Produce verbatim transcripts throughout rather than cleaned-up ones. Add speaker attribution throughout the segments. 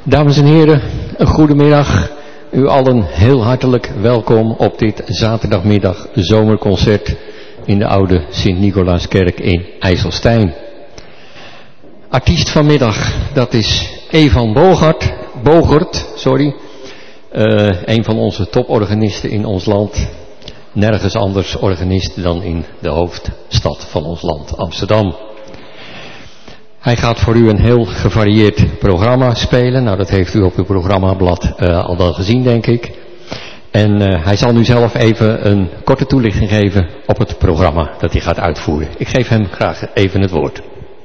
Speaker 1: Dames en heren, een goedemiddag. U allen heel hartelijk welkom op dit zaterdagmiddag zomerconcert in de oude Sint-Nicolaaskerk in IJsselstein. Artiest vanmiddag, dat is Evan Bogert, Bogert, sorry. Uh, een van onze toporganisten in ons land. Nergens anders organist dan in de hoofdstad van ons land, Amsterdam. Hij gaat voor u een heel gevarieerd programma spelen. Nou, dat heeft u op uw programmablad uh, al wel gezien, denk ik. En uh, hij zal nu zelf even een korte toelichting geven op het programma dat hij gaat uitvoeren. Ik geef hem graag even het woord.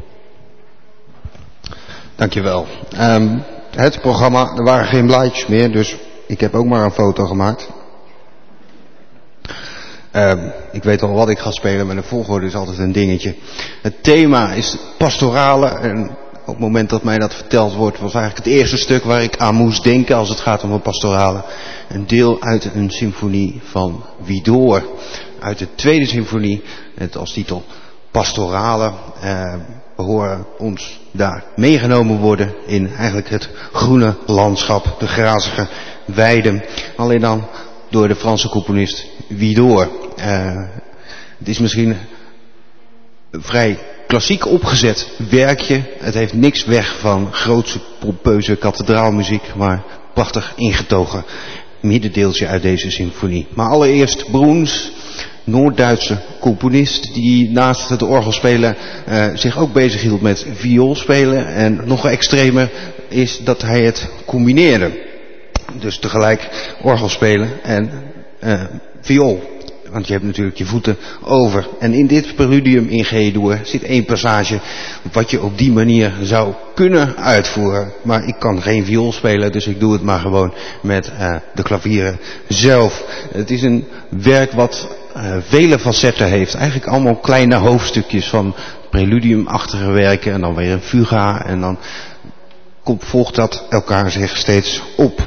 Speaker 2: Dankjewel. Um, het programma, er waren geen blaadjes meer, dus ik heb ook maar een foto gemaakt. Um, ik weet al wat ik ga spelen, maar de volgorde is altijd een dingetje. Het thema is pastorale en op het moment dat mij dat verteld wordt, was eigenlijk het eerste stuk waar ik aan moest denken als het gaat om een pastorale. Een deel uit een symfonie van Widor. Uit de tweede symfonie, met als titel Pastorale. Uh, we horen ons daar meegenomen worden in eigenlijk het groene landschap, de grazige weiden. Alleen dan door de Franse componist Widor. Uh, het is misschien een vrij klassiek opgezet werkje. Het heeft niks weg van grootse pompeuze kathedraalmuziek, maar prachtig ingetogen middendeeltje uit deze symfonie. Maar allereerst Bruns, Noord-Duitse componist die naast het orgelspelen uh, zich ook bezighield met vioolspelen. En nog extremer is dat hij het combineerde. Dus tegelijk orgelspelen en uh, viool. Want je hebt natuurlijk je voeten over. En in dit preludium in G-dur zit één passage wat je op die manier zou kunnen uitvoeren. Maar ik kan geen viool spelen, dus ik doe het maar gewoon met uh, de klavieren zelf. Het is een werk wat uh, vele facetten heeft. Eigenlijk allemaal kleine hoofdstukjes van preludiumachtige werken. En dan weer een fuga. En dan komt, volgt dat elkaar zich steeds op.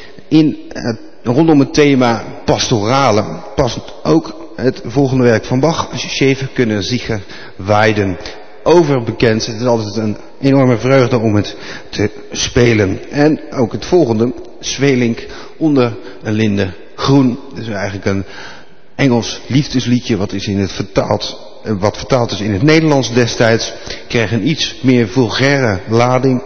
Speaker 2: In uh, Rondom het thema pastorale past ook het volgende werk van Bach, Schäfer kunnen Sicher Weiden. Overbekend, het is altijd een enorme vreugde om het te spelen. En ook het volgende, Zweelink onder een linde groen. Dat is eigenlijk een Engels liefdesliedje wat is in het vertaald, wat vertaald is in het Nederlands destijds. Kreeg een iets meer vulgaire lading.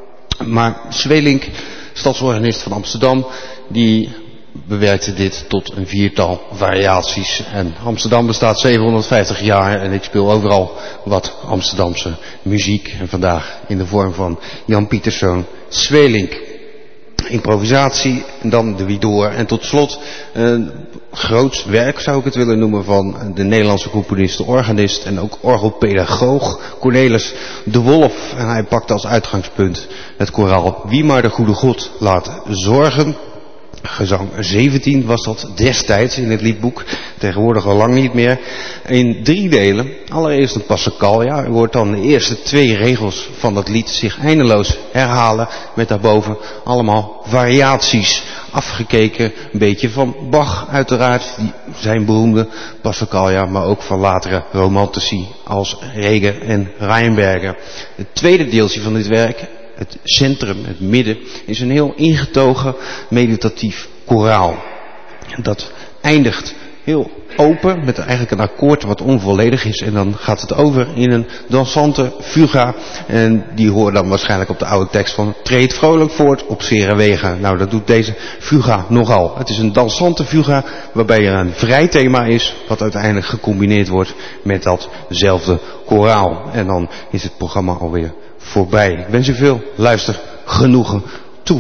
Speaker 2: Maar Zweelink, stadsorganist van Amsterdam, die bewerkte dit tot een viertal variaties. En Amsterdam bestaat zevenhonderdvijftig jaar en ik speel overal wat Amsterdamse muziek. En vandaag in de vorm van Jan Pieterszoon Zweelink. Improvisatie en dan de Widor. En tot slot een groot werk zou ik het willen noemen van de Nederlandse componist, de organist en ook orgelpedagoog Cornelis de Wolf. En hij pakt als uitgangspunt het koraal Wie maar de goede God laat zorgen. Gezang zeventien was dat destijds in het liedboek, tegenwoordig al lang niet meer. In drie delen, allereerst een Passacaglia. U hoort dan de eerste twee regels van dat lied zich eindeloos herhalen, met daarboven allemaal variaties. Afgekeken een beetje van Bach uiteraard, die zijn beroemde Passacaglia, maar ook van latere romantici als Reger en Reinberger. Het tweede deeltje van dit werk, het centrum, het midden, is een heel ingetogen meditatief koraal. Dat eindigt heel open met eigenlijk een akkoord wat onvolledig is. En dan gaat het over in een dansante fuga. En die hoort dan waarschijnlijk op de oude tekst van treed vrolijk voort op zere wegen. Nou, dat doet deze fuga nogal. Het is een dansante fuga waarbij er een vrij thema is wat uiteindelijk gecombineerd wordt met datzelfde koraal. En dan is het programma alweer voorbij. Ik wens u veel luistergenoegen toe.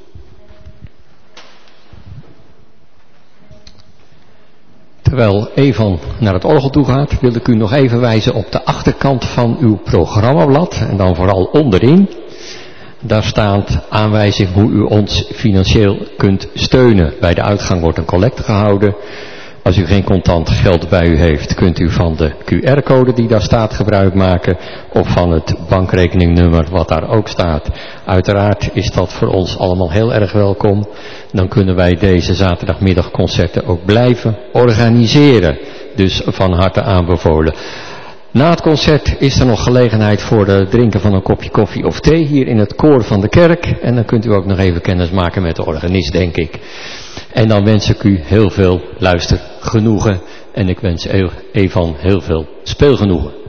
Speaker 1: Terwijl Evan naar het orgel toe gaat, wil ik u nog even wijzen op de achterkant van uw programmablad. En dan vooral onderin. Daar staat aanwijzing hoe u ons financieel kunt steunen. Bij de uitgang wordt een collecte gehouden. Als u geen contant geld bij u heeft, kunt u van de Q R-code die daar staat gebruik maken. Of van het bankrekeningnummer wat daar ook staat. Uiteraard is dat voor ons allemaal heel erg welkom. Dan kunnen wij deze zaterdagmiddagconcerten ook blijven organiseren. Dus van harte aanbevolen. Na het concert is er nog gelegenheid voor het drinken van een kopje koffie of thee hier in het koor van de kerk. En dan kunt u ook nog even kennis maken met de organist, denk ik. En dan wens ik u heel veel luistergenoegen en ik wens Evan heel veel speelgenoegen.